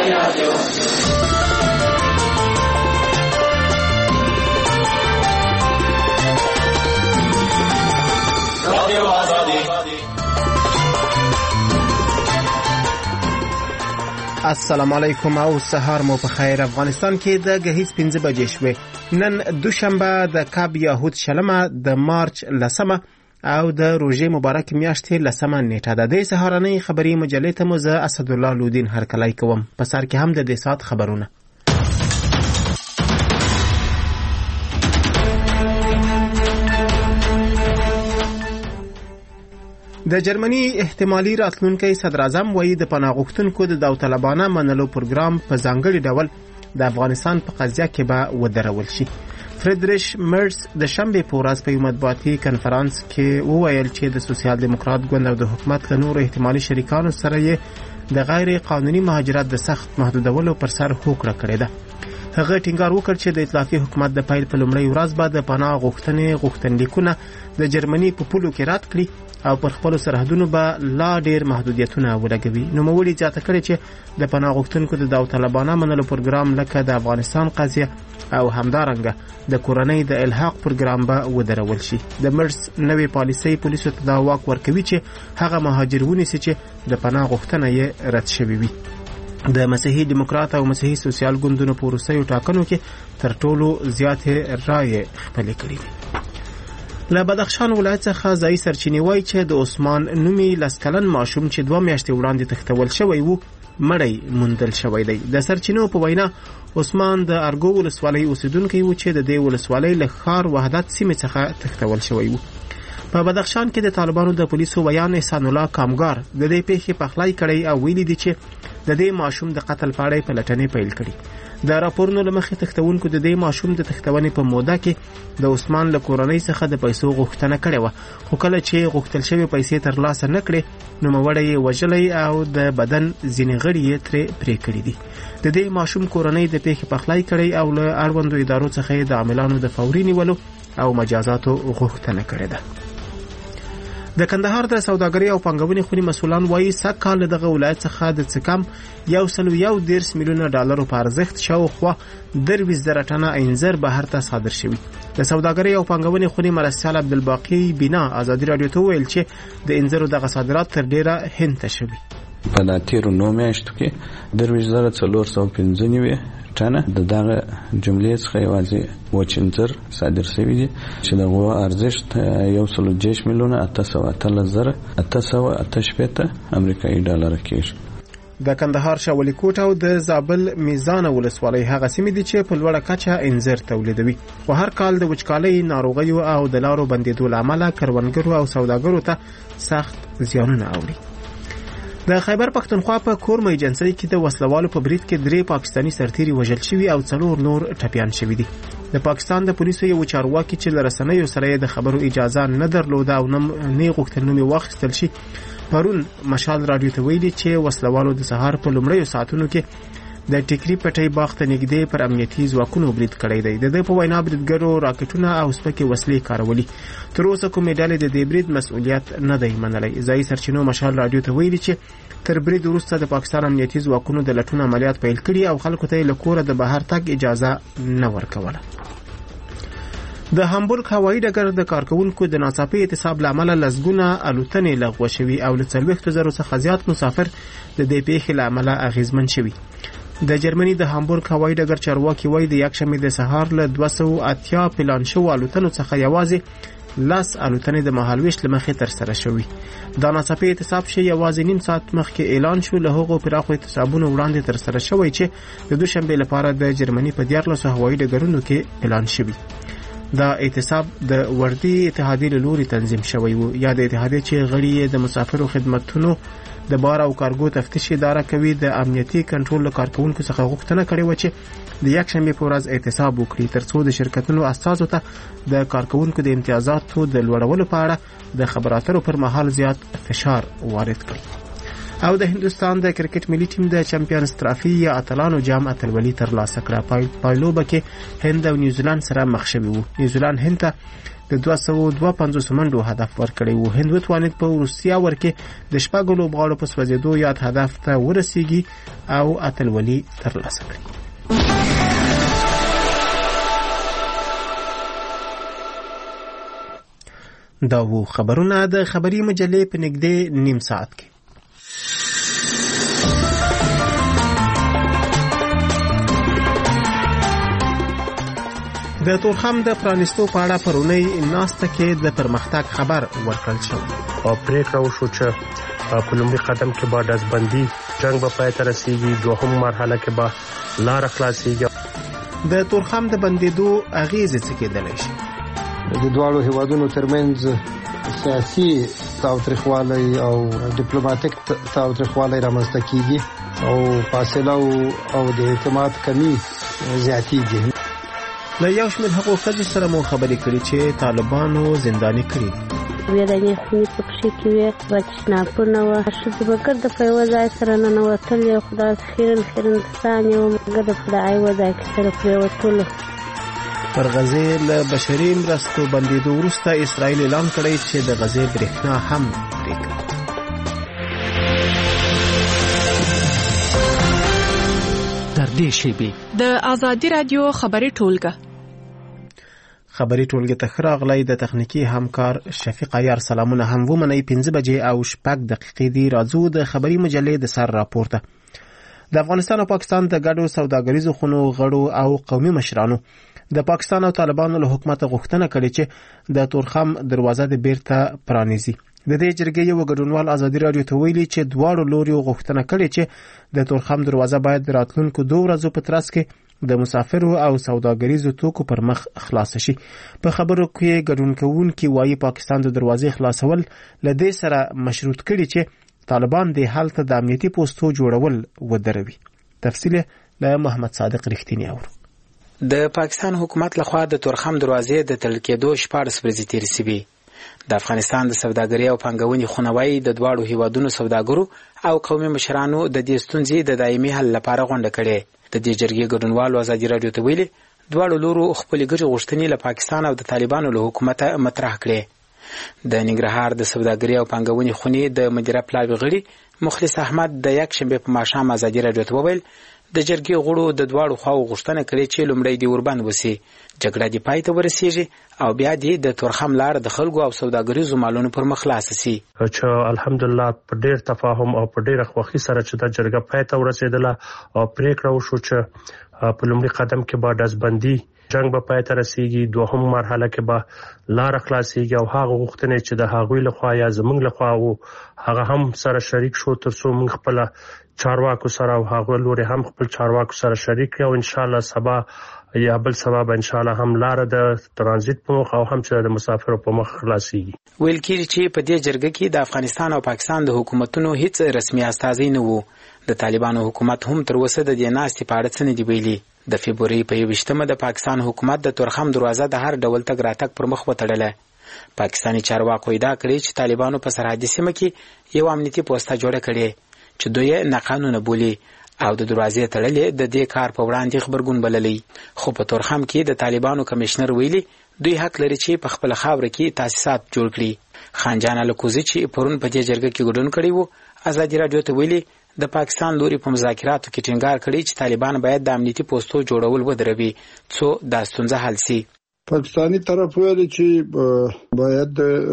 السلام علیکم او سهار مو په خیر. افغانستان کې د غهیز 15 بجې شوې. نن دوشنبه د کاب یهود شلمه د مارچ لسمه او د روژې مبارک میاشتې لسمه نیټه ده. د سهارنۍ خبري مجلې ته مو زه اسد الله لودین هرکلی کوم. په سر کې هم د دې سات خبرونه. د جرمني احتمالي راتلونکي صدر اعظم وایي د پناه غوښتونکو د داوطلبانه منلو پروګرام په ځانګړي ډول د افغانستان په قضیه کې به ودرول شي. فریدریش مرز د شنبې په ورځ په یو مطبوعاتي کنفرانس کې وویل چې د سوسیال دیموکرات ګوند او د حکومت له نورو احتمالي شریکانو سره یې د غیر قانوني مهاجرت د سخت محدودولو پر سر هوکړه کړې ده. هغه ټینګار وکړ چې د ائتلافي حکومت د پیل په لومړۍ ورځ به د پناه غوښتنلیکونه د جرمني په پولو کې رد کړي او پر خپل سرحدونو به لا ډیر محدودیتونه ولګوي. نوموړي زیاته کړې چې د پناه غوښتونکو د داوطلبانه منلو پروګرام لکه د افغانستان قضیه او همدارنګه د کورنۍ د الحاق پروګرام به ودرول شي. د مرز نوې پالیسۍ پولیسو ته دا واک ورکوي چې هغه مهاجر ونیسي چې د پناه غوښتنه یې رد شوې وي. د مسیحي دیموکرات او مسیحي سوسیال ګوندونو په وروستیو ټاکنو کې تر ټولو زیاتې رایې خپلې کړې دي. له بدخشان ولایت څخه ځایي سرچینې وایي چې د عثمان نومي لسکلن ماشوم چې 2 میاشتې وړاندې تښتول شوی و مړی موندل شوی دی. د سرچینو په وینا عثمان د ارګو ولسوالۍ اوسیدونکی و چې د دې ولسوالۍ له ښار وحدت سیمې څخه تښتول شوی و. په بدخشان کې د طالبانو د پولیسو ویان احسان الله کامګار د دې پیښې پخلی کړی او ویلي دي چې د دې ماشوم د قتل په اړه پلټنې پیل کړي. د راپورونو له مخې تښتونکو د دې ماشوم د تښتونې په موده کې د عثمان له کورنۍ څخه د پیسو غوښتنه کړې وه، خو کله چې غوښتل شوې پیسې ترلاسه نه کړې نو نوموړی یې وژلی او د بدن ځینې غړي یې ترې پرې کړي دي. د دې ماشوم کورنۍ د پیښې پخلی کړی او له اړوندو ادارو څخه یې د عاملانو د فوري نیولو او مجازاتو غوښتنه کړې ده. د کندهار د سوداګرۍ او پانګونې خونې مسؤلان وایي سږ کال دغه ولایت څخه د څه کم 110 میلیونه ډالرو په ارزښت شاوخوا 23,000 ټنه انځر بهر ته صادر شوي. د سوداګرۍ او پانګونې خونې مرستیال عبدالباقي بینا ازادي راډیو ته وویل چې د انځرو دغه صادرات تر ډیره هند ته شوي. په تیرو 9 میاشتو کې 23,495 ټنه د دغه جملې څخه یوازې وچ انځر صادر شوي دي چې دغه ارزښت 110 میلیونه 818,880 امریکایي ډالر کېږي. د کندهار شاولي کوټ او د زابل میزان ولسوالۍ هغه سیمې دي چې په لوړه کچه انځر تولیدوي، خو هر کال د وچکالۍ، ناروغیو او د لارو بندېدو له امله کروندګرو او سوداګرو ته سخت زیانونه اوري. د خیبر پښتونخوا په کورمه ایجنسۍ کې د وسلوالو په برید کې 3 پاکستاني سرتیري وژل شوي او 4 نور ټپیان شوي دي. د پاکستان د پولیسو یو چارواکي چې له رسنیو سره د خبرو اجازه نه درلوده او نه غوښتل نوم واخیستل شي پرون مشال راډیو ته ویلي چې وسلوالو د سهار په لومړیو ساعتونو کې د ټیکری پټي باغ ته نږدې پر امنیتي ځواکونو برید کړی دی. د دې په وینا بریدګرو راکټونه او سپکې وسلې کارولي. تر اوسه کومې ډلې د دې برید مسؤلیت نه دی منلی. ځایي سرچینو مشال راډیو ته ویلي چې تر برید وروسته د پاکستان امنیتي ځواکونو د لټون عملیات پیل کړي او خلکو ته له کوره د بهر تګ اجازه نه ورکوله. د هامبورګ هوایي ډګر د کارکونکو د ناڅاپي اعتصاب له امله لسګونه الوتنې لغوه شوي او له 40,000 څخه زیات مسافر د دې پیښې له امله اغېزمن شوي. د جرمني د هامبورګ هوایي ډګر چارواکي وایي د یکشنبې د سهار له 280 پلان شوو الوتنو څخه یوازې 10 الوتنې د مهالویش له مخې ترسره شوي. دا ناڅاپي اعتصاب چې یوازې نیم ساعت مخکې اعلان شو له هغو پراخو اعتصابونو وړاندې ترسره شوی چې د دوشنبې لپاره د جرمني په 14 هوایي ډګرونو کې اعلان شوی. دا اعتصاب د وردی اتحادیې له لوري تنظیم شوی و. یا د اتحادیې چې غړي د مسافرو خدمتونو د بار او کارګو تفتیش اداره کوي د امنیتي کنټرول له کارکونکو څخه غوښتنه کړې و چې د یکشنبې په ورځ اعتصاب وکړي ترڅو د شرکتونو استازو ته د کارکونکو د امتیازاتو د لوړولو په اړه د خبرو اترو پر مهال زیات فشار وارد کړي. او د هندستان د کرکټ ملي ټیم د چمپیونز ټرافي یا اتلانو جام اتلولي ترلاسه کړه. پایلوبه کې هند او نیوزیلند سره مخ شوي وو. نیوزیلند هند ته د 252 منډو هدف ورکړی و. هند وتوانید په وروستي اور کې د 6 لوبغاړو په سوځېدو یاد هدف ته ورسیږي او اتلولي ترلاسه کړي. دا وو خبرونه د خبري مجلې په نږدې نیم ساعت کې. د تورخم د پرانیستو په اړه پرونی ناسته کې د پرمختګ خبر ورکړل شو او پریکړه وشو چې په لومړي قدم کې به ډزبندي جنگ به پای ته رسیږي، دوهم مرحله کې به لار خلاصيږي. د تورخم د بندیدو اغیزې څه کېدلی شي؟ د دواړو هیوادونو ترمنځ سیاسي تاوتریخوالی او ډیپلوماټیک تاوتریخوالی رامنځته کیږي او فاصله او د اعتماد کمی زیاتیږي. له یو شمېر هغو ښځو سره مو خبرې کړي چې طالبانو زنداني کړي دي. ویرانې خونې په پښې کې وې، بچناپونه وه، ښځې به ګرده په یوه ځای سره ننوتلې، خو داسې خیرن دستانې وه، ګرده په د یوه ځای کې سره پرېوتلو. پر غزې له بشري مرستو بندېدو وروسته اسرائیل اعلان کړی چې د غزې برېښنا هم پرې کړي. تر دې شیبې د آزادي رادیو خبري ټولګه ته ښه راغلی. د تخنیکي همکار شفیق عیار سلامونه هم ومنئ. 5 بجې او 6 دقیقې دی. راځو د خبري مجلې د سر راپورته. د افغانستان او پاکستان د ګډو سوداګریزو خونو غړو او قومي مشرانو د پاکستان او طالبانو له حکومت غوښتنه کړې چې د تورخم دروازه د بیرته پرانیزي. د دې جرګې یو ګډونوال ازادي رادیو ته ویلي چې دواړو لوريو غوښتنه کړې چې د تورخم دروازه باید د راتلونکو 2 ورځو په ترڅ کې د مسافرو او سوداګریزو توکو پر مخ خلاص شي. په خبرو کې ګډون کوونکي وایي پاکستان د دروازې خلاصول له دې سره مشروط کړي چې طالبان د هلته د امنیتي پوسټو جوړول ودروي. تفصیل له محمد صادق رښتینی اورو. د پاکستان حکومت لخوا د تورخم دروازې د تړل کېدو 14 ورځې تېرې شوې. د افغانستان د سوداګرۍ او پانګونې خونوایي د دواړو هیوادونو سوداګرو او قومي مشرانو د دې ستونزې د دایمي حل لپاره غونډه کړې. د دې جرګې ګډونوالو ازادي رادیو ته ویلي دواړو لورو خپلې ګټې غوښتنې له پاکستان او د طالبانو له حکومته مطرح کړې. د ننګرهار د سوداګرۍ او پانګونې خونې د مدیره پلاوي غړي مخلص احمد د یکشنبه په ماښام ازادي رادیو ته وویل د جرګې غړو د دواړو خواو غوښتنه کړې چې لومړی دی وربند وسی، جګړه دی پای ته ورسیږي او بیا دی د تورخم لار د خلکو او سوداګریزو مالونو پر مخ خلاص شي. چې الحمدلله په ډېر تفاهم او په ډېر خوښۍ سره چې د جرګه پای ته ورسېدله او پریکړه وشو چې په لومړي قدم کې به ډزبندي جنگ به پای ته رسیږي، دوهم مرحله کې به لار خلاصيږي او هغه غوښتنې چې د هغوی لخوا یا زموږ لخوا وو هغه هم سره شریک شو ترڅو موږ خپل چارواکو سره او هغه لوري هم خپل چارواکو سره شریک او ان شاء الله سبا یا بل سبب ان شاء الله هم لار د ترانزیت په مخ او هم چې د مسافرو په مخ خلاصيږي. ویل کېږي چې په دې جرګه کې د افغانستان او پاکستان د حکومتونو هیڅ رسمي استازي نه وو. د طالبانو حکومت هم تر اوسه د دې ناستې په اړه څه نه دی ویلي. د فبرवरी په 21مه د پاکستان حکومت د تورخم دروازه د هر ډول تګ راتګ پر مخ وتړله. پاکستاني چارواکو ادعا کړې چې طالبانو په سرحدي سیمه کې یو امنیتي پوسټه جوړه کړې چې دوی ناقانونه بولي او د دروازې تړلې د دې کار په وړاندې خبرګون بللی. خو په تورخم کې د طالبانو کمشنر ویلي دوی حق لري چې په خپل خاور کې تاسیسات جوړ کړي. خانجان الکوزي چې پرون په دې جرګه کې ګډون کړی وو ازادي رادیو ته ویلي د پاکستان لوري په مذاکراتو کې ټینګار کړی چې طالبان باید د امنیتي پوسټو جوړول ودروي څو د ستونزه حل شي. پاکستانی طرف ویلي چې باید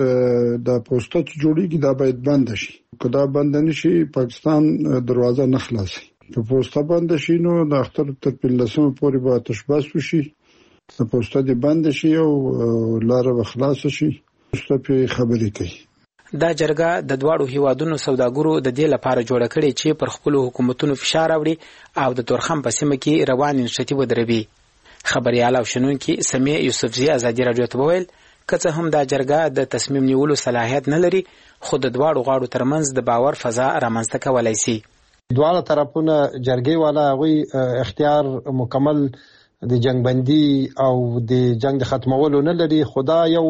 د پوسټو چې جوړیږي دا باید بند شي. کله بند نشي پاکستان دروازه نه خلاصي. په پوسټه بند شي نو د اختر تر 15 پورې به تشبث وشي. د پوسټه دې بند شي او لار به خلاص شي. پوسټه په خبرې کوي. دا جرګه د دواړو هیوادونو سوداګرو د دې لپاره جوړه کړې چې پر خپل حکومتونو فشار راوړي او د تورخم په سیمه کې روان انشتي ودروي. خبريال او شنونکي سمیع یوسفزي ازادي رادیو ته وویل که هم دا جرګه د تصمیم نیولو صلاحیت نه لري خو د دواړو غاړو ترمنځ د باور فضا رامنځته کولای شي. دواړه طرفونه جرګې والا غوي اختیار مکمل د جنگ بندي او د جنگ د ختمولو نه لري. خدا یو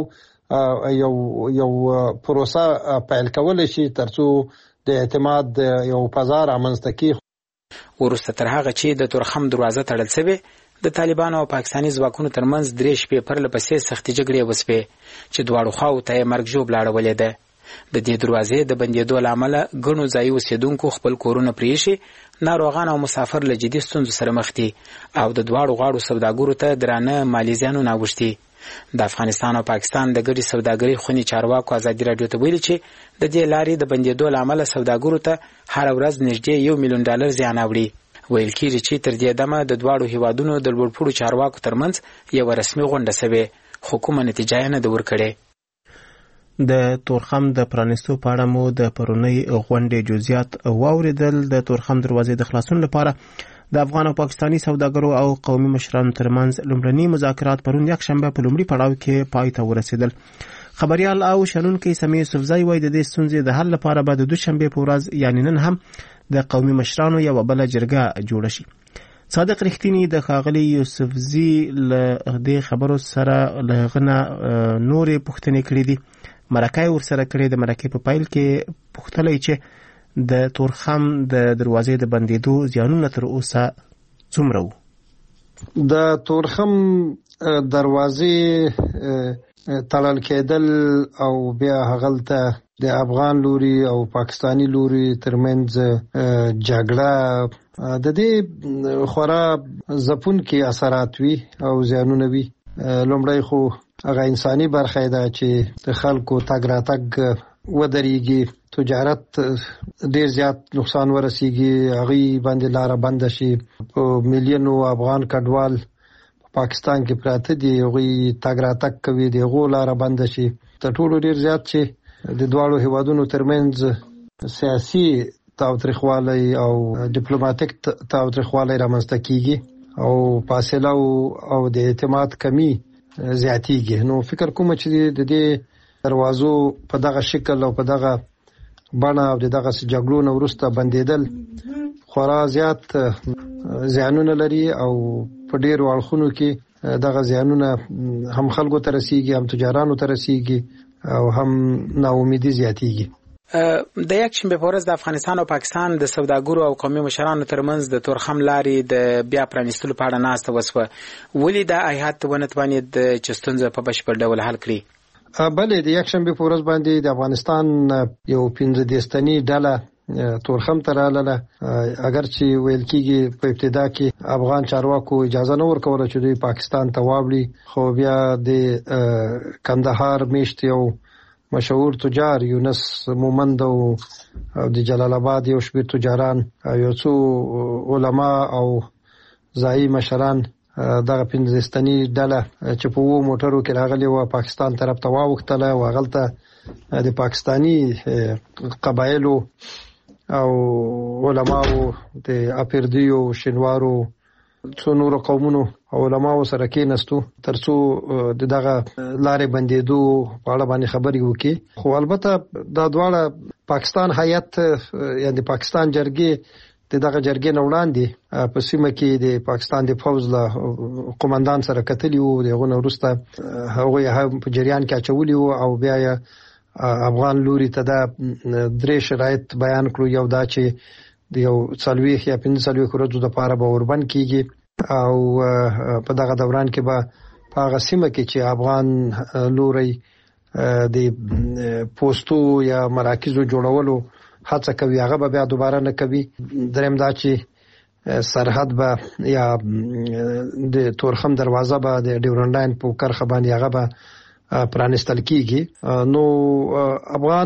پروسه پیل کول شي ترڅو د اعتماد یو فضا رامنځته کی. ورسته تر هغه چې د تورخم دروازه تړل شوی د طالبانو او پاکستاني ځواکونو ترمنځ 3 شپې پرله پسې سختې جګړې وسوې چې دواړو خواو ته مرګ ژوبله اړولې ده. د دې دروازې د بندېدو له امله ګڼو ځایي اوسېدونکو خپل کورونه پرېښي، ناروغان او مسافر له جدي ستونزو سره مخ دي او د دواړو غاړو سوداګرو ته درانه مالي زیانونه اوښتي. د افغانستان او پاکستان د ګډې سوداګرۍ خونې چارواکو ازادي راډیو ته ویلي چې د دې لارې د بندېدو له امله سوداګرو ته هره ورځ نږدې $1 میلیون زیان اوړي. ویل کېږي چې تر دې دمه د دواړو هیوادونو د لوړپوړو چارواکو ترمنځ یوه رسمي غونډه سوې، خو کومه نتیجه یې نه ده ورکړې. د تورخم د پرانیستو په اړه مو د پرونۍ غونډې جزئیات واوریدل. د تورخم دروازې د خلاصون لپاره د افغان او پاکستاني سوداګرو او قومي مشرانو ترمنځ لومړني مذاکرات پرون یکشنبه په لومړي پړاو کې پای ته ورسېدل. خبريال او شنونکي سمیع یوسفزئی وایي د دې ستونزې د حل لپاره به د دوشنبه په ورځ یعنی نن هم د قومي مشرانو یو بل جرګه جوړه شي. صادق رښتینی د ښاغلي یوسفزئی له دې خبرو سره لغنه نورې پوښتنې کړې دي. مرکه ورسره کړې د مرکه په پایل کې پوښتلې چې د تورخم د دروازې د بندېدو زیانونه تر اوسه څومره وو. د تورخم دروازې تړل کېدل او بیا هغلته د افغان لوري او پاکستانی لوري ترمنځ جګړه د دې خورا ځپونکي اثرات وي او زیانونه وي. لومړی خو هغه انساني برخه ده چې د خلکو تګ راتګ ودرېږي، تجارت ډیر زیات نقصان ورسیږي، هغه باندې لار بند شي. په میلیونو افغان کډوال پاکستان کې پراته دي، هغه تګ راتګ کوي، دغه لار بند شي. د ټولو ډیر زیات چې د دواړو هیوادونو ترمنځ سیاسي تاوتریخوالی او ډیپلوماټیک تاوتریخوالی رامنځته کیږي او فاصله او د اعتماد کمی زیاتیږي. نو فکر کوم چې د دې دروازو په دغه شکل او په دغه بڼه او دغه جګړو نو وروسته بندیدل خورا زیات زیانونه لري او په ډیرو اړخونو کې دغه زیانونه هم خلکو ته رسیږي، هم تجارانو ته رسیږي او هم ناامیدي زیاتیږي. د یکشنبه په ورځ د افغانستان او پاکستان د سوداګرو او قومي مشرانو ترمنځ د تورخم لارې د بیا پرانیستلو په اړه ناسته وسوه. ولې دا ایهات ونه توانید چې ستونزه په بشپړ ډول حل کړي؟ بلې د یکشنبه په ورځ باندې د افغانستان یو 15 تنې ډله تورخم ته راغله. اگر چې ویل کېږي په ابتدا کې افغان چارواکو اجازه نه ورکوله چې دوی پاکستان ته واوړي، خو بیا د کندهار میشت یو مشهور تجار یونس مومند او د جلال آباد یو شمېر تجاران، یو څو علما او ځایي مشران دغه 15 تنې ډله چې په وو موټرو کې راغلي و پاکستان طرف ته واوښتله او هغلته د پاکستانی قبایلو او علماو د اپردیو شینوارو څو نور قومونو او علماو سره کېناستو ترڅو دغه لارې بندېدو په اړه باندې خبرې وکړي. خو البته دا دواړه پاکستان هیئت یعنی پاکستان جرګې دغه جرګې نه وړاندې په سیمه کې د پاکستان د فوج له قومندان سره کتلی وو. دغه نو وروسته هغه هم په جریان کې اچولي وو او بیا افغان لوري ته دا 3 شرایط بیان کړو. یو دا چې د یو 40 یا 45 ورځو د پاره به اوربند کیږي او په دغه دوران کې به په هغه سیمه کې چې افغان لوري د پوسټو یا مراکزو جوړولو هڅه کوي هغه به بیا دوباره نه کوي. دریم دا چې سرحد به یا د تورخم دروازه به د ډیورنډ لاین په کرخه باندې هغه به پرانستل کیږي. نو افغان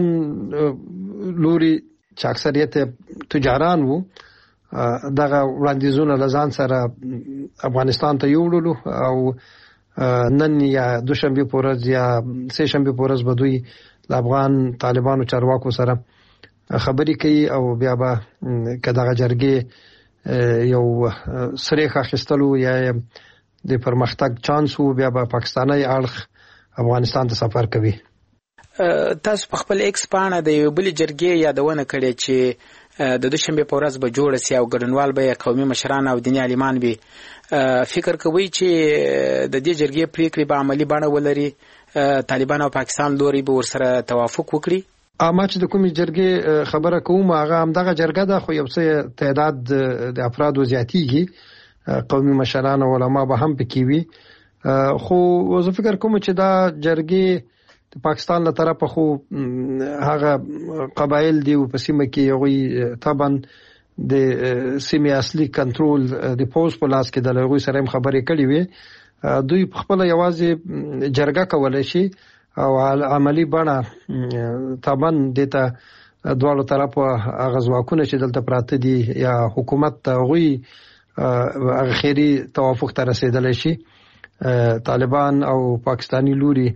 لوري چې اکثریت تجاران وو دغه وړاندیزونه لزان سره افغانستان ته یوړلو او نن یا دوشنبه په ورځ یا سه شنبه په ورځ به دوی د افغان طالبانو چارواکو سره خبرې کوي او بیا به کداغه جرګې یو سریخ اخیستلو یا د پرمختګ چانس وو بیا به پاکستاني اړخ افغانستان ته سفر کوي. تاسو په خپل ایکس پاڼه د یو بل جرګې یادونه کړې چې د دوشنبه په ورځ به جوړ شي او ګډونوال به قومي مشران او دیني عالمان وي. فکر کوي چې د دې جرګې پریکړې به عملی بڼه ولري، طالبان او پاکستان لوري به ورسره توافق وکړي؟ اما چې د کومې جرګې خبره کوم هغه هم دغه جرګه ده، خو یو څه تعداد د افرادو زیاتیږي قومي مشران او علما به هم پکې وي. خو زه فکر کوم چې دا جرګې د پاکستان له طرفه خو هغه قبایل دی په سیمه کې یوې طبعا د سیمه اصلي کنټرول د پوز په لاس کې د لغوي سره خبرې کړې وي. دوی په خپل یوازې جرګه کولای شي او عملی بڼه طبعا دته دواړو طرفو غزواکونه چې دلته پراته دي یا حکومت غوي اخیری توافق ته رسیدلی شي. طالبان او پاکستانی لوري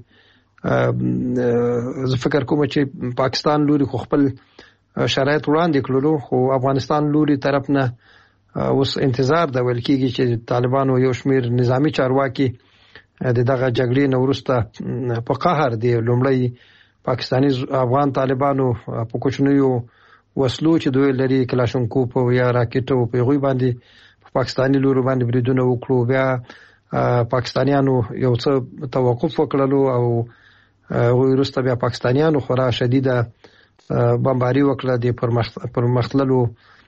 زه فکر کوم چې پاکستان لوري خو خپل شرایط وړاندې کړلو، خو افغانستان لوري طرف نه اوس انتظار د ویل کېږي چې طالبانو یو شمیر نظامی چارواکي دغه جګړې نه وروسته په قهر دی لومړی پاکستانی افغان طالبانو په کوچنیو وسلو چې دوی لري کلاشینکوف یا راکټ په غوي باندې په پاکستانی لوري باندې بریدونه وکړو. بیا پاکستانیانو یو څه توقف وکړلو او وروسته بیا پاکستانیانو خورا شدیده بمباری وکړه د پرمختللو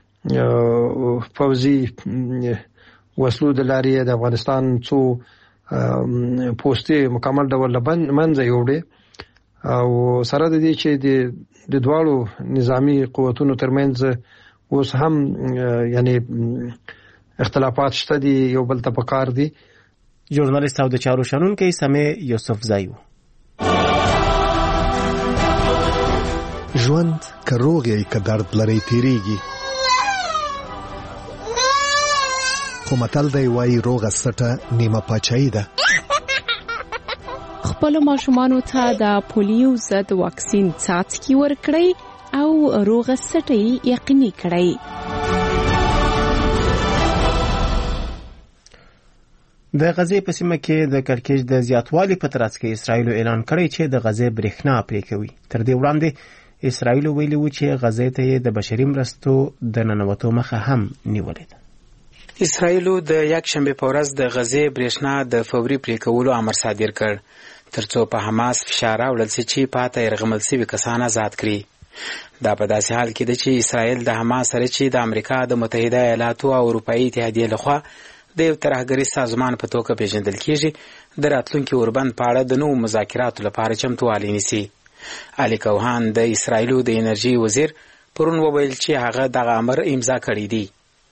فوزي وسلو د لارې د افغانستان څو پوسټي مکمل ډول منځه یوړې او سره د دې چې د دواړو نظامی قوتونو ترمنځ اوس هم یعنی اختلافات شته دي، یو بل ته پکار دي. ژورنالیست او د چارو شنونکي سمې یوسف زایو. ژوند که روغ یې که درد لري تیریږي، خو متل دی وایي روغه سټه نیمه پاچاهي ده. خپل ماشومانو ته د پولیو ضد واکسین څاڅکي ورکړئ او روغه سټه یقیني کړئ. د غزې په سیمه کې د کړکېچ د زیاتوالي په ترڅ کې اسرائیل اعلان کړی چې د غزې برېښنا پرې کوي. تر دې وړاندې اسرائیل ویلي و چې غزې ته د بشري مرستو د ننوتو مخه هم نیولې ده. اسرائیل د یکشنبه په ورځ د غزې برېښنا د فوري پرې کولو امر صادر کړ ترڅو په حماس فشار راوړل شي چې پاته يرغمل شوي کسان آزاد کړي. دا په داسې حال کې ده چې اسرائیل د حماس سره چې د امریکا د متحده ایالاتو او اروپایي اتحادیې لخوا د یو ترهګري سازمان په توګه پیژندل کیږي د راتلونکي اوربند په اړه د نوو مذاکراتو لپاره چمتووالی نیسي. علي کوهان د اسرائیلو د انرژي وزیر پرون وویل چې هغه دغه امر امضا کړی دی.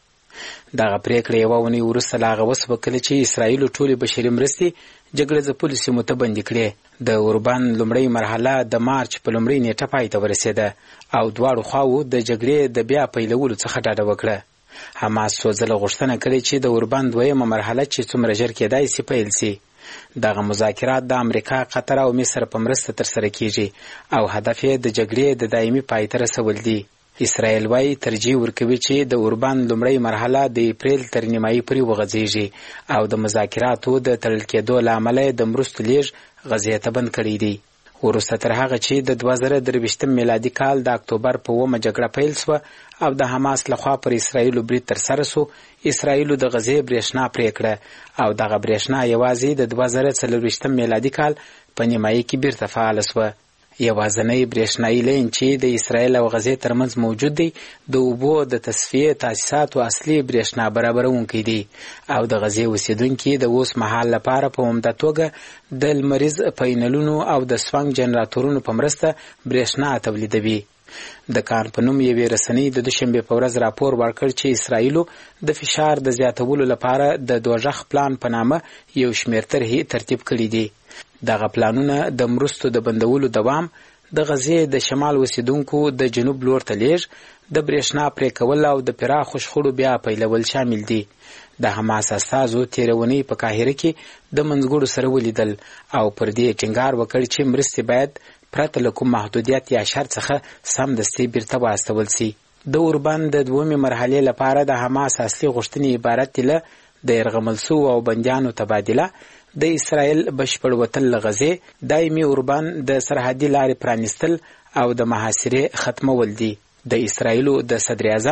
دغه پریکړه یوه اونۍ وروسته له هغه وسوکله چې اسرائیلو ټولې بشري مرستې جګړه ځپلو سیمو ته بندي کړې. د اوربند لومړۍ مرحله د مارچ په لومړۍ نیټه پای ته ورسېده او دواړو خواوو د جګړې د بیا پیلولو څخه ډاډه وکړه. حماس څو ځله غوښتنه کړې چې د اوربند دویمه مرحله چې څومره ژر کېدای سي پیل سي. دغه مذاکرات د امریکا، قطر او مصر په مرسته ترسره کیږي او هدف یې د جګړې د دایمي پای ته رسول دي. اسرائیل وايي ترجیح ورکوي چې د اوربند لومړۍ مرحله د اپریل تر نیمایي پورې وغځېږي او د مذاکراتو د تړل کېدو له امله د مرستو لیږد غزې ته بند کړی دی. وروسته تر هغه چې د 2023 میلادي کال د اکتوبر په 9 جګړه پیل شوه او د حماس لخوا پر اسرائیلو برید ترسره شو، اسرائیلو د غزې برېښنا پرې کړه او دغه برېښنا یوازې د 2024 میلادي کال په نیمایي کې بیرته فعاله شوه. یوازینی برېښنایي لین چې د اسرائیل او غزې ترمنځ موجود دی د اوبو د تصفیې تاسیساتو اصلي برېښنا برابرونکی دی او د غزې اوسیدونکي د اوس مهال لپاره په عمده توګه د لمریز پینلونو او د سونګ جنراتورونو په مرسته برېښنا تولیدوي. د کان په نوم یوې رسنۍ د دوشنبې په ورځ راپور ورکړ چې اسرائیلو د فشار د زیاتولو لپاره د دوژخ پلان په نامه یو شمېر طرحې ترتیب کړي دي. دغه پلانونه د مرستو د بندولو دوام، د غزې د شمال اوسیدونکو د جنوب لور ته لیږد، د برېښنا پرې کول او د پراخو شخړو بیا پیلول شامل دي. د حماس استازو تېره اونۍ په قاهره کې د منځګړو سره ولیدل او پر دې ټینګار وکړ چې مرستې باید پرته له کوم محدودیت یا شرط څخه سمدستي بیرته واستول سي. د اوربند د دویمې مرحلې لپاره د حماس اصلي غوښتنې عبارت دي له د یرغمل شوو او بندیانو تبادله، د اسرائیل بشپړ وتل له غزې، دایمي اوربند د سرحدي لارې پرانیستل او د محاصرې ختمول دي. د اسرائیلو د صدر اعظم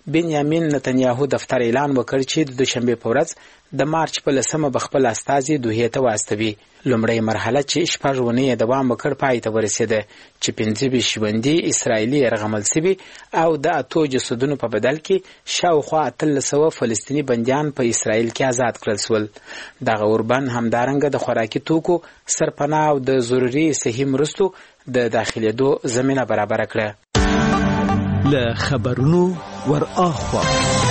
بنیامین نتنیاهو دفتر اعلان وکړ چې د دوشنبه په ورځ د مارچ په 10مه بخپل استازي دوحې ته واستوي. لومړی مرحله چې 6 ورځې دوام وکړ پای ته ورسېده چې 25 ژوندي اسرایلی یرغمل شوي او د 8 جسدونو په بدل کې شاوخوا 300 فلسطینی بندیان په اسرایل کې آزاد کړل شول. دغه اوربند همدارنګه د خوراکي توکو سرپناه او د ضروري صحي مرستو د داخلېدو زمینه برابر کړه. له خبرونو ور اخوا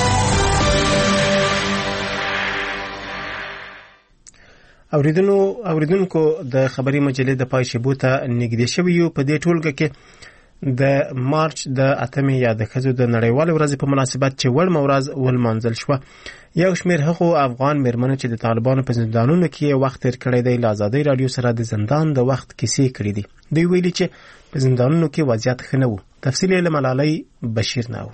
اوریدونکو د خبري مجلې د پای شیبو ته نږدې شوي یو. په دې ټولګه کې د مارچ د 8مې یا د ښځو د نړیوالې ورځې په مناسبت چې وړمه ورځ ولمانځل شوه، یو شمېر هغو افغان مېرمنو چې د طالبانو په زندانونو کې وخت تېر کړی دی له ازادۍ راډیو سره د زندان د وخت کیسې کړي دي. دوی ویلي چې په زندانونو کې وضعیت ښه نه و. تفصیل یې له ملالۍ بشیر ناور.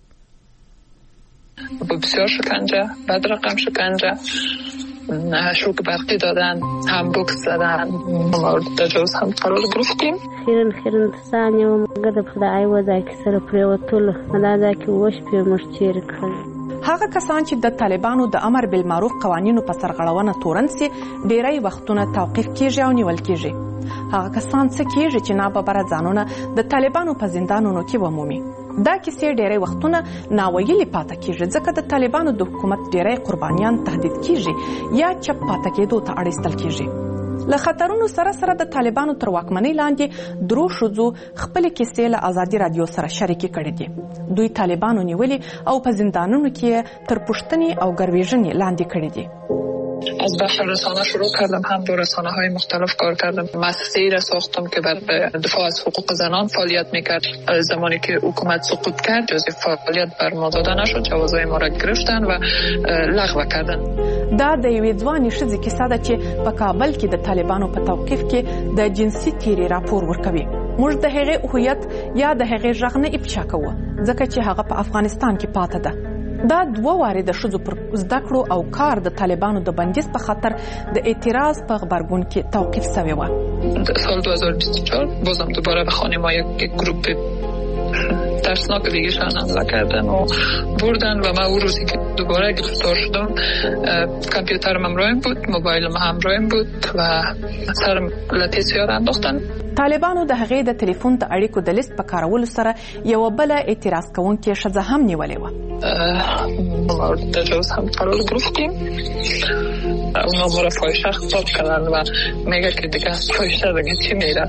بسیار شکنجه، بدرقم شکنجه، شوک برقی دادن، هم بوکس زدن، مورد تجاوز هم قرار گرفتیم. خیرن ثانیه و مگه په دای وځي کې سره پریوتل مدا کې وښ په مشتیر کړ. هغه کسان چې د طالبانو د امر بالمعروف قوانینو په سرغړونه تورن سي ډیری وختونه توقيف کیږي او نیول کیږي. هغه کسان څه کیږي چې ناببره ځانونه د طالبانو په زندانونو کې ومومي. دا کیسې ډیری وختونه ناویلي پاتې کیږي ځکه د طالبانو د حکومت ډیری قربانیان تهدید کیږي یا چپ پاتې کېدو ته اړیستل کیږي. له خطرونو سره سره د طالبانو تر واکمنۍ لاندې درو ښځو خپل کیسې له ازادي رادیو سره شریکې کړې دي. دوی طالبانو نیولي او په زندانونو کې تر پوښتنې او ګرویژنې لاندې کړې دي. از بخش رسانه شروع کردم، هم با رسانه های مختلف کار کردم. مؤسسه‌ای را ساختم که بر دفاع از حقوق زنان فعالیت میکرد. زمانی که حکومت سقوط کرد جزء فعالیت بر ما داده نشد، جوازهای ما را گرفتن و لغو کردن. دا د یوې ځوانې ښځې کیسه ده چې په کابل کې د طالبانو په توقیف کې د جنسي تیري راپور ورکوي. موږ د هغې هویت یا د هغې غږ نه افشا کوو ځکه چې هغه په افغانستان کې پاتې ده. دا 2 واره د ښځو پر زده کړو او کار د طالبانو د بندیز په خاطر د اعتراض په غبرګون کې توقیف شوی و. سال 2024 بازم دوباره به خانه ما یک گروپ ترسناک دیگه شان حمله کردن و بردن و من اون روزی که دوباره گرفتار شدم کامپیوترم همراهم بود، موبایلم همراهم بود و سرم لطی سیاه انداختن. طالبانو د هغې د ټلیفون د اړیکو د لیست په کارولو سره یو بل اعتراض کوونکې ښځه هم نیولې و. مورد تجاوز هم قرار گرفتیم. اونا ما را فاحشه خطاب کردن و میگه که دیگه فاحشه دیگه چی میره.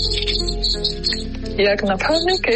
یک نفر که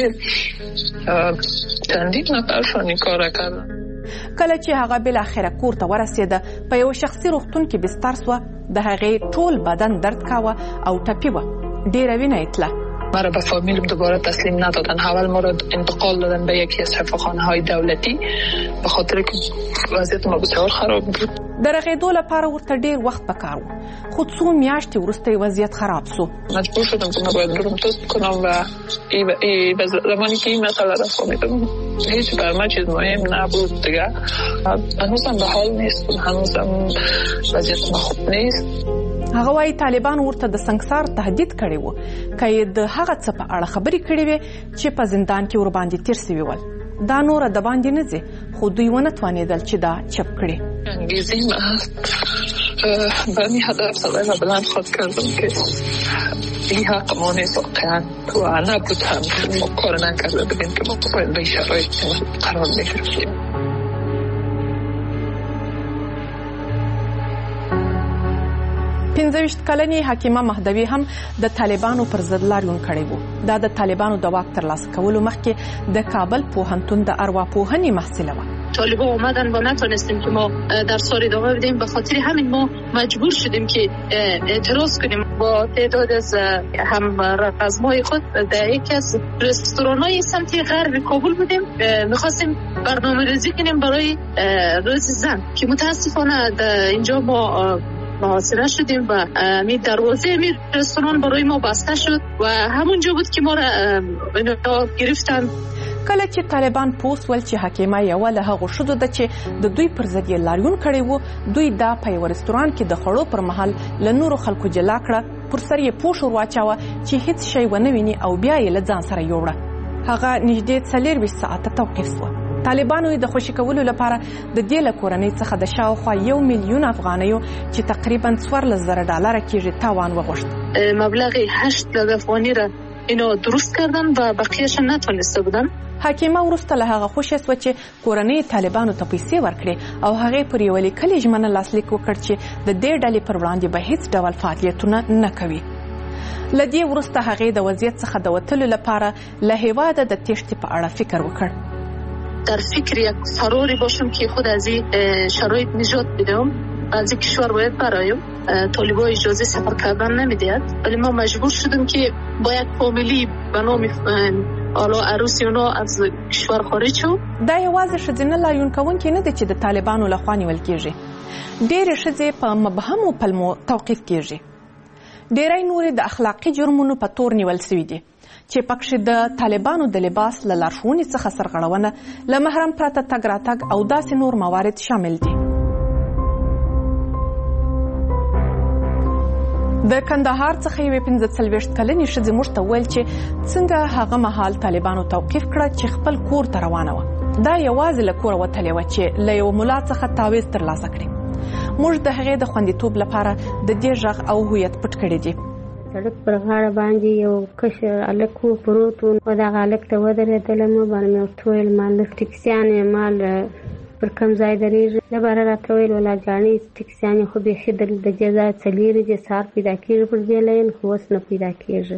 چندین نفرشان این کار کردن. کله چې هغه بل اخره کور ته ورسېده په یو شخصي روغتون کې بستر سو، د هغې ټول بدن درد کاوه او ټپي و. ډیره وینه ایتله. ما را به فامیلم دوباره تسلیم ندادن. اول ما را انتقال دادن به یکی از شفاخانه های دولتی به خاطر که وضعیت ما بسیار خراب بود. د رغېدو لپاره ورته ډیر وخت پکار و، خو څو میاشتې وروسته وضعیت خراب شو. مجبور شدم که من باید برم تست کنم و به زمانی که این مسئله را فهمیدم هیچ بر من چیز مهم نبود دیگه. هنوزم به حال نیست، هنوزم وضعیت ما خوب نیست. هغه وايي طالبان ورته د سنگسار تهدید کړی و که د هغه څه په اړه خبرې کړې وي چې په زندان کې ورباندې تیر سوي ول. دا نور د باندې نه ځي، خو دوی ونه توانېدل چې دا چپ کړي. انگیزی من به این هدف صدای و بلند خواهد کردم که این حق ما نیست واقعا و نبود هم ما کار نکرده بودیم که ما باید به شرایط قرار میگرفتیم. 15 کلنې حکیمه مهدوی هم د طالبانو پر ضد لاریون کړی وو. دا د طالبانو د واک ترلاسه کولو مخکې د کابل پوهنتون د ارواپوهنې محصله وه. طالبان اومدن و نتونستیم که ما در سال ادامه بدیم، به خاطر همین ما مجبور شدیم که اعتراض کنیم. با تعداد از هم رزمای خود در یکی از رستوران‌های سمت غرب کابل بودیم، می‌خواستیم برنامه‌ریزی کنیم برای روز زن که متاسفانه اینجا ما محاصره شدیم و می دروازه می رستوران برای ما بسته شد و همونجا بود که ما را گرفتن. کله چې طالبان پوس ول چې حکیمه یو له هغه شودو د چې د دوی پر ضد لاریون کړي وو، دوی دا په یو رستوران کې د خړو پر مهال له نورو خلکو جلا کړه، پر سر یې پوښ ورواچاوه چې هیڅ شی ونه ویني او بیا یې له ځان سره یوړه. هغه نږدې 24 ساعته توقیف شو. طالبانو د خوشي کولو لپاره د دې له کورنۍ څخه د شاوخوا 1 میلیون افغانیو چې تقریبا $14,000 کېږي تاوان وغوښت. مبلغ 8 لک افغانی را اینو درست کردن و بقیه‌اش نتونسته بودن. حکیمه وروسته له هغه خوشې سوه چې کورنۍ طالبانو ته پیسې ورکړي او هغې پر یوه لیکلې ژمنه لاسلیک وکړ چې د دې ډلې پر وړاندې به هیڅ ډول فعالیتونه نه کوي. له دې وروسته هغې د وضعیت څخه د وتلو لپاره له هېواده د تېښتې په اړه فکر وکړ. در فکر یک فراری باشم که خود از این شرایط نجات بدم. از این کشور باید برایم. طالبان اجازه سفر کردن نمیدهد، ولی ما مجبور شدیم که با یک فامیلی به نام حالا عروسی اونا از کشور خارج شو. دا یوازې ښځینه لایون کوونکي نه دي چې د طالبانو لخوا نیول کېږي. ډېرې ښځې په مبهمو پلمو توقیف کېږي. ډېری نورې د اخلاقي جرمونو په تور نیول سوي دي چې پکښې د طالبانو د لباس له لارښوونې څخه سرغړونه، له محرم پرته تګ راتګ او داسې نور موارد شامل دي. د کندهار څخه یوې 45 کلنې ښځې موږ ته وویل چې څنګه هغه مهال طالبانو توقیف کړه چې خپل کور ته روانه وه. دا یوازې له کوره وتلې وه چې له یو ملا څخه تعویض ترلاسه کړي. موږ د هغې د خوندیتوب لپاره د دې غږ او هویت پټ کړی دي. سړک پر غاړه باندې یو کشر هلک پروت و، دغه هلک ته ودرېدلم، باندې مې ورته وویل مال ټکسیانې مال پر کوم ځای درېږي. د باره راته ویل ولا جانې ټکسیانې خو بیخي د دې ځای څه لرې دي، سهار پیدا کېږي پر دې لین، خو اوس نه پیدا کېږي.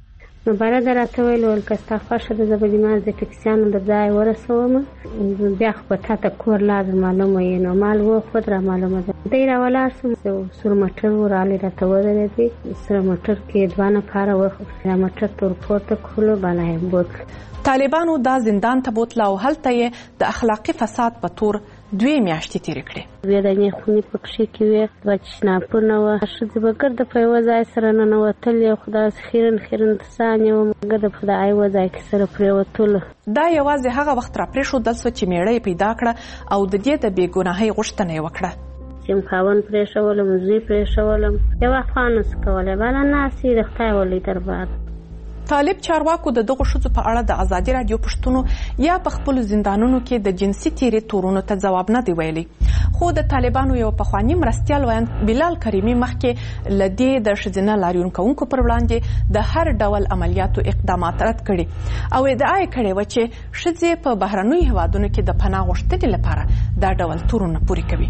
نو باره ده راته ویل که ستا خوښه ده زه به دې ما د ټکسیانو د ځای ورسوم، بیا خو به تا ته کور لازم معلومه یې. نو مال وخود را معلومه ده. دی را ولاړ شوم، سور موټر ورغلی راته ودرېدی، سره موټر کې 2 نفره وه، دا موټر ته ورپورته کړلو، بالا یې بوتلو. طالبانو دا زندان ته بوتله او هلته یې د اخلاقي فساد په تور 2 میاشتې تېرې کړې. ودانې خونې پکښې کې وې، دوه چشناپونه وه، ښځې به ګرده په یوه ځای سره ننوتلې او خو داسې خیرن تسانې وه، ګرده په د یوه ځای کې سره پرېوتلو. دا یوازې هغه وخت را پرېښودل سوه چې مېړه یې پیدا کړه او د دې د بې ګناهۍ غوښتنه یې وکړه. چې خاوند پرېښولم، زوی پرېښولم، یو افغان نسو کولی، بله ناستې د خدای ولی دربار. طالب چارواکو د دغو ښځو په اړه د ازادي راډیو پوښتنو یا په خپلو زندانونو کې د جنسي تیرې تورونو ته ځواب نه دی ویلی. خو د طالبانو یو پخواني مرستیال ویاند بلال کریمي مخکې له دې د ښځینه لاریون کوونکو پر وړاندې د هر ډول عملیاتو اقدامات رد کړي او ادعا یې کړې وه چې ښځې په بهرنیو هیوادونو کې د پناه غوښتنې لپاره دا ډول تورونه پورې کوي.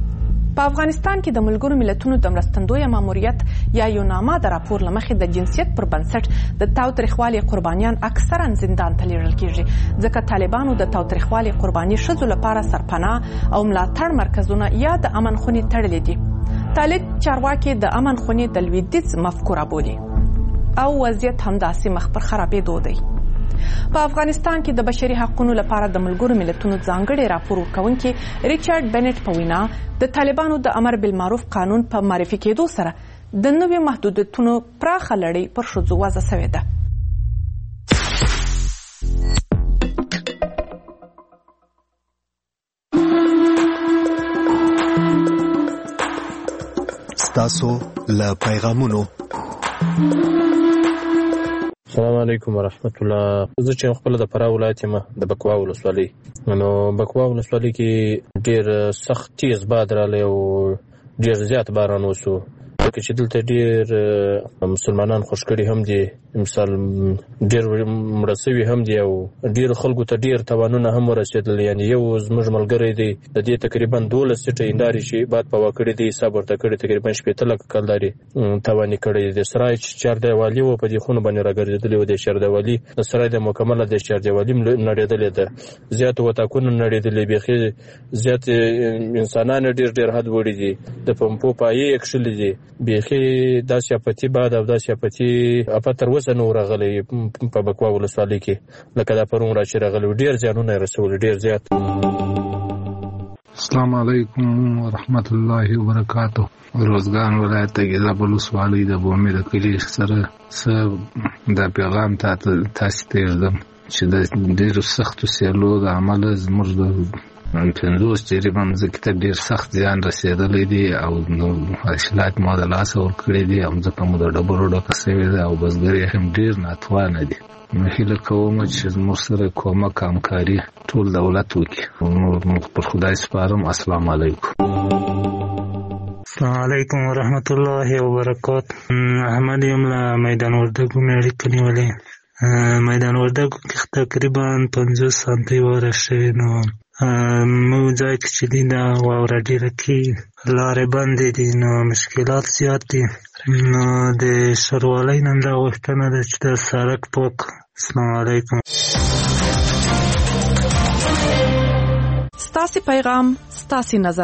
په افغانستان کې د ملګرو ملتونو د مرستندویه ماموریت یا یوناما د راپور له مخې د جنسیت پر بنسټ د تاوتریخوالي قربانیان اکثرا زندان ته لیږل کېږي، ځکه طالبانو د تاوتریخوالي قرباني ښځو لپاره سرپناه او ملاتړ مرکزونه یا د امن خونې تړلې دي. طالب چارواکي د امن خونې د لویدیځ مفکوره بولي او وضعیت همداسې مخ پر خرابېدو دی. په افغانستان کې د بشري حقوقو لپاره د ملګرو ملتونو ځانګړي راپور ورکونکي ریچارډ بنټ په وینا د طالبانو د امر بالمعروف قانون په معرفي کېدو سره د نویو محدودیتونو پراخه لړۍ پر ښځو وضع شوې ده. ستاسو له پیغامونو. السلام علیکم ورحمت الله. زه چې خپل د فراه ولایت یم، د بکوا ولسوالۍ. نو بکوا ولسوالۍ کې ډېر سخت تیز باد راغلی او ډېر زیات باران وسو، ځکه چې دلته ډېر مسلمانان خوش کړي هم دي، مثال ډېر مړه سوي هم دي او ډېرو خلکو ته ډېر تاوانونه هم ورسېدل. یعنې یو زموږ ملګری دی، د دې تقریبا 12 سیټه هندارې چې باد په وکړې دی حساب ورته کړی، تقریبا 15 لکه کلدارې تاواني کړی دی. د سرای چاردیوالي و په دې خونو باندې راګرځېدلې و، د چاردیوالي د سرای د مکمله د چاردیوالي نړېدلې ده، زیاتو وطاقونو نړېدلې، بیخي زیات انسانان ډېر حد وړي دي، د پمپو پایې یې کښلې دي، بیخي داسې اپتي باد او داسې اپتي اپت تر اوسه نه و راغلی په بکوا ولسوالۍ کې لکه دا پرون را چې راغلی، ډېر زیانونه یې رسولي، ډېر زیات. السلام علیکم ورحمت الله وبرکاتو. روزګان ولایت د ګیزاب ولسوالۍ د بومې د کلي سره دا پیغام تاسو ته ږدم چې د ډېرو سختو سیلو د امله زموږ د 50 تقریبا ځکه ته ډیر سخت زیان رسیدلی دی او نو حاصلات مو د لاس ورکړي دي او ځکه مو د ډبرو ډکه شوې ده او بزګري هم ډیر ناتوانه دي. نو هیله کوم چې زموږ سره کومک همکاري ټول دولت وکړي. نو پر خدای سپارم. السلام علیکم. السلام علیکم ورحمت الله وبرکاته. احمد یم له میدان وردګو مې اړیکه نیولې. میدان وردګو کې تقریبا 50 سانتي واره شوې. نو موږ ځای کې چې دي دا واوره ډېره کېږي، لارې بندې دي، نو مشکلات زیات دي. نو د ښاروالۍ نه دا غوښتنه ده چې دا سړک پاک. السلام علیکم. ستاسې پیغام ستاسې نظر.